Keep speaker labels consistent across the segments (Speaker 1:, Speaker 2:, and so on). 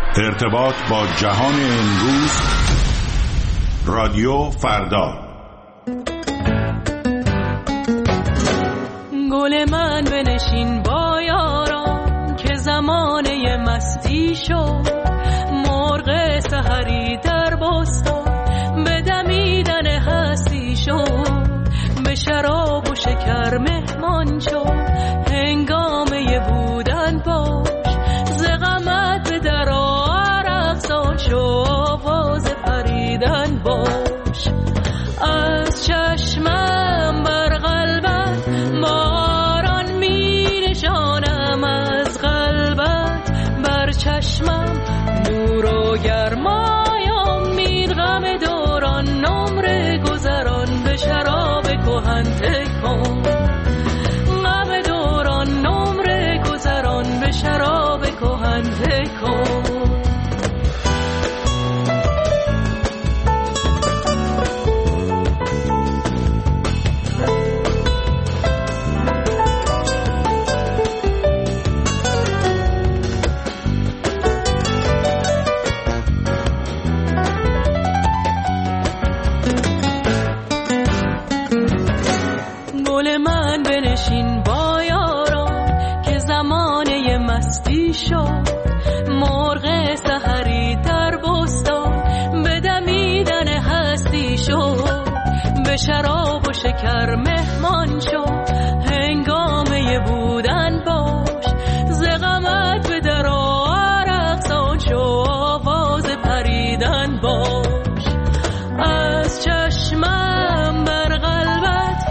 Speaker 1: ارتباط با جهان امروز. رادیو فردا.
Speaker 2: گل من بنشین با یاران که زمانه مستی شد، مرغ سحری در بستان به دمیدن هستی شد، به شراب و شکر مهمان شد، هنگامه بودن باش، ز غمت به در عرق سال شو، آواز پریدن باش. از چشمم بر قلبت باران می نشانم، از قلبت بر چشمم نور و گرمای امید، غم دوران نمره گذران به شراب کهن تکن، غم دوران نمره گذران به شراب کهن تکن. بنشین با یاران که زمانه مستی شد، مرغ سحری در بستان به دمیدن هستی شد، به شراب و شکر مهمان شد، هنگامه بودن باش، ز غمت به در عرق سال شو، آواز پریدن باش. از چشمم بر قلبت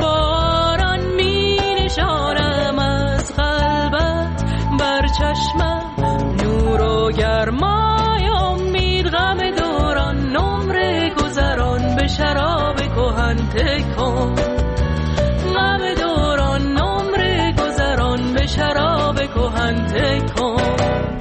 Speaker 2: چشمم نور و گرمای امید، غم دوران نمره گذران به شراب کهن تکن، غم دوران نمره گذران به شراب کهن تکن.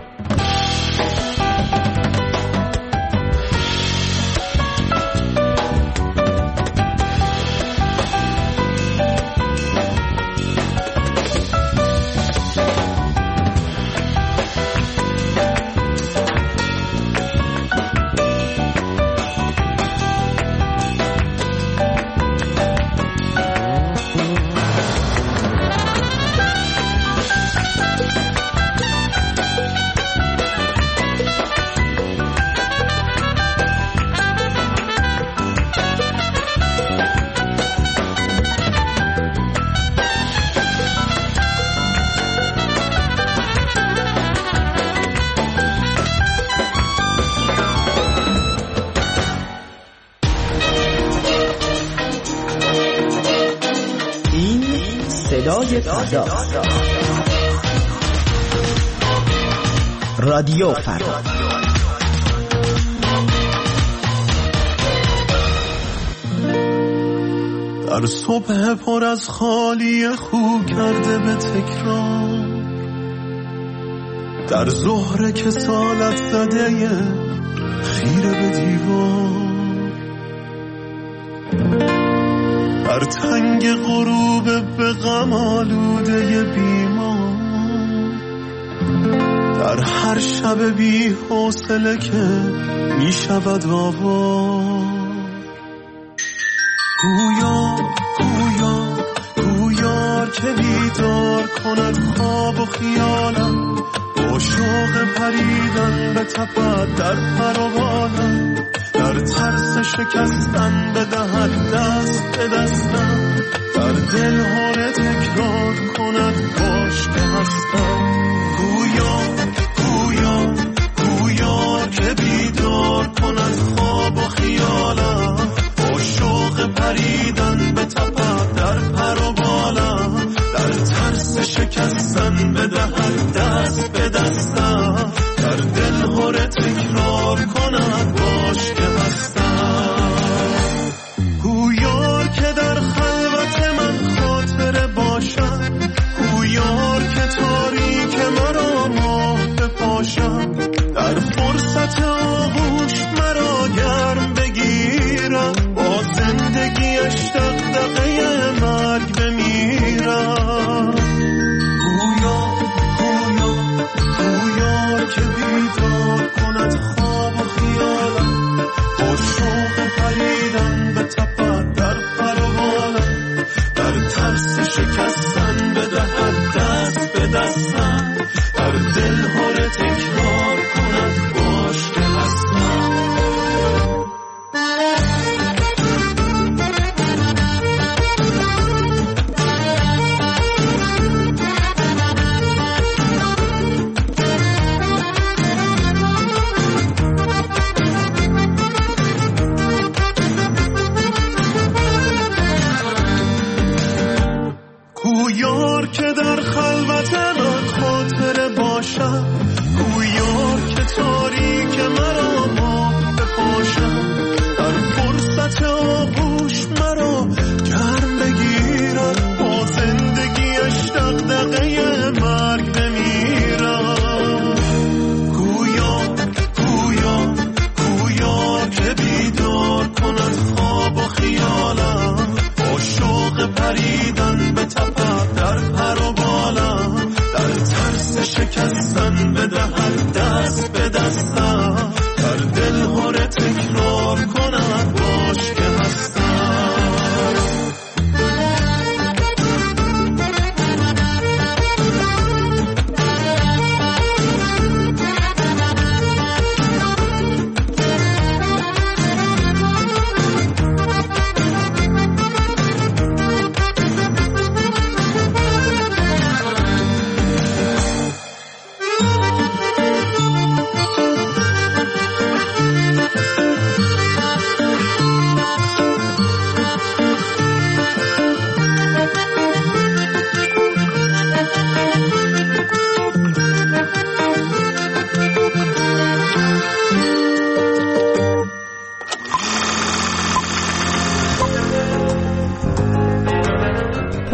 Speaker 3: رادیو فردا.
Speaker 4: در صبح پر از خالی خو کرده به تکرار، در ظهر کسالت زده خیره به دیوار، در تنگ غروب به غم آلوده بیمار، در هر شب بی حوصله که می شود آوار. گویا که بیدار کند خواب و خیالم، با شوق پریدن به تپد در پر و بالم، در ترس شکستن بدهد دست به دستم، در دل هاره تکرار کند باش که هستم. گویا که بیدار کند خواب و خیالم، با شوق پریدن به تپد در پر و بالم، در ترس شکستن بدهد دست به دستم، در دل هاره تکرار کند باش که هستم. گویار که در خلوت من خاطره باشم، گویار که تاریک مرا ماه بپاشم، در فرصت آغوش مرا گرم بگیرم، با زندگیش دغدغه مرگ بمیرم. گویا که بیدار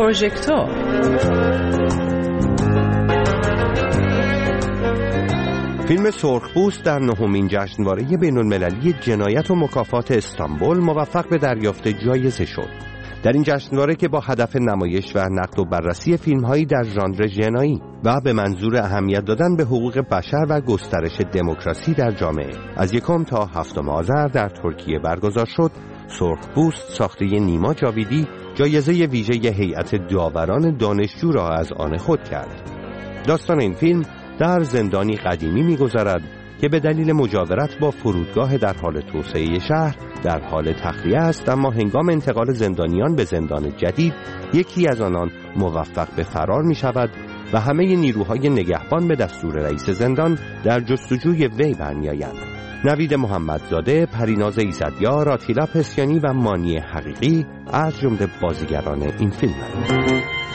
Speaker 2: پروژکتور.
Speaker 5: فیلم سرخپوست در 9مین جشنواره بین‌المللی جنایت و مکافات استانبول موفق به دریافت جایزه شد. در این جشنواره که با هدف نمایش و نقد و بررسی فیلم‌هایی در ژانر جنایی و به منظور اهمیت دادن به حقوق بشر و گسترش دموکراسی در جامعه از 1 تا 7 آذر در ترکیه برگزار شد، سرخپوست ساخته نیما جاویدی جایزه ویژه هیئت داوران دانشجو را از آن خود کرد. داستان این فیلم در زندانی قدیمی می‌گذرد که به دلیل مجاورت با فرودگاه در حال توسعه شهر در حال تخلیه است، اما هنگام انتقال زندانیان به زندان جدید یکی از آنان موفق به فرار می‌شود و همه نیروهای نگهبان به دستور رئیس زندان در جستجوی وی برمی‌آیند. نوید محمدزاده، پریناز ایزدیار، آتیلا پسیانی و مانی حقیقی از جمله بازیگران این فیلم‌اند.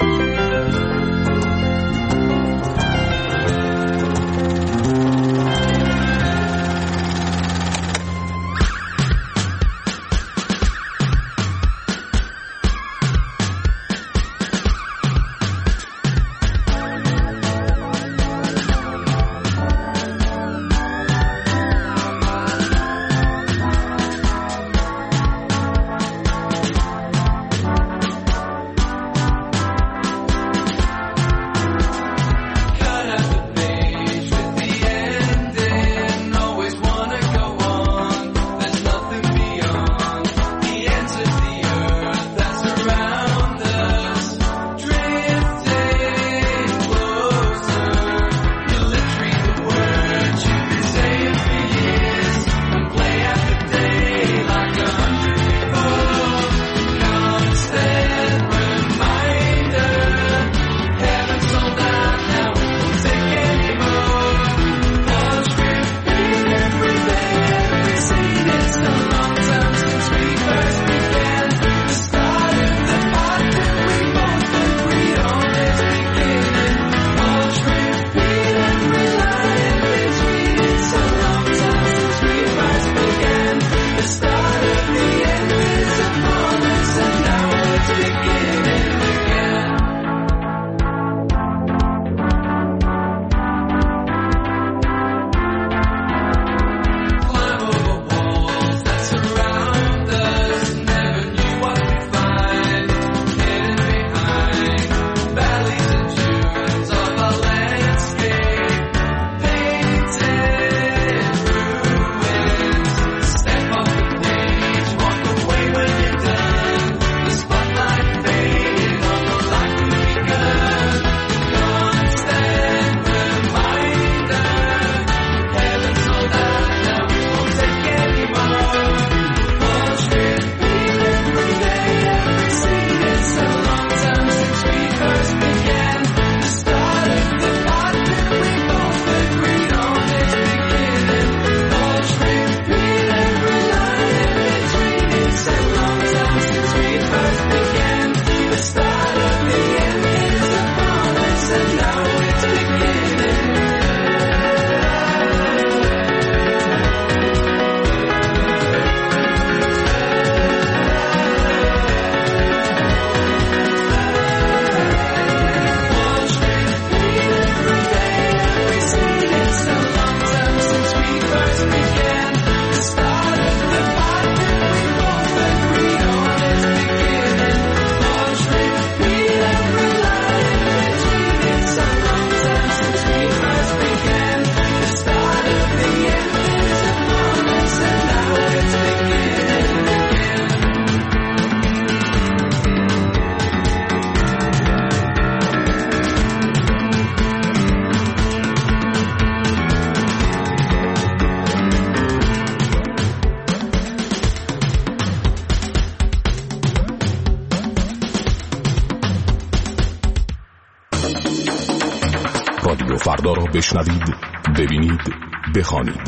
Speaker 6: رادیو فردا را بشنوید، ببینید، بخوانید.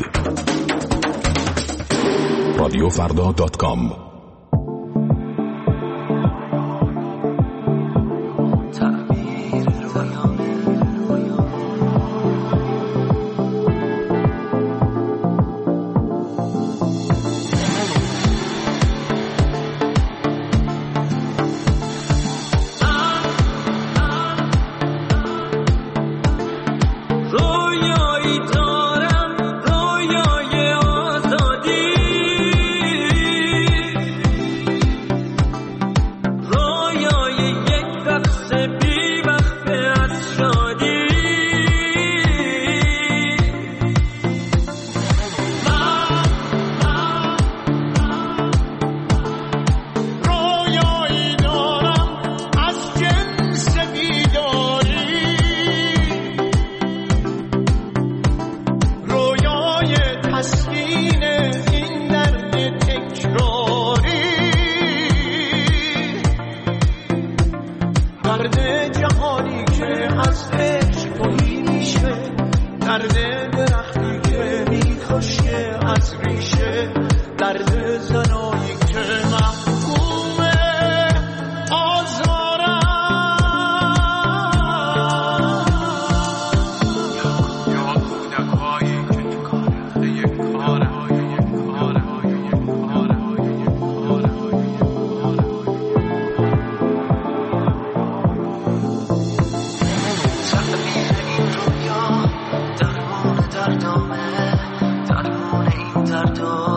Speaker 6: radiofrda.com
Speaker 4: از ریشه درد زنایی که محکوم آزارم. یا کودکایی که تو کاره یک کاره
Speaker 7: درمون این دردامه، درمون این دردامه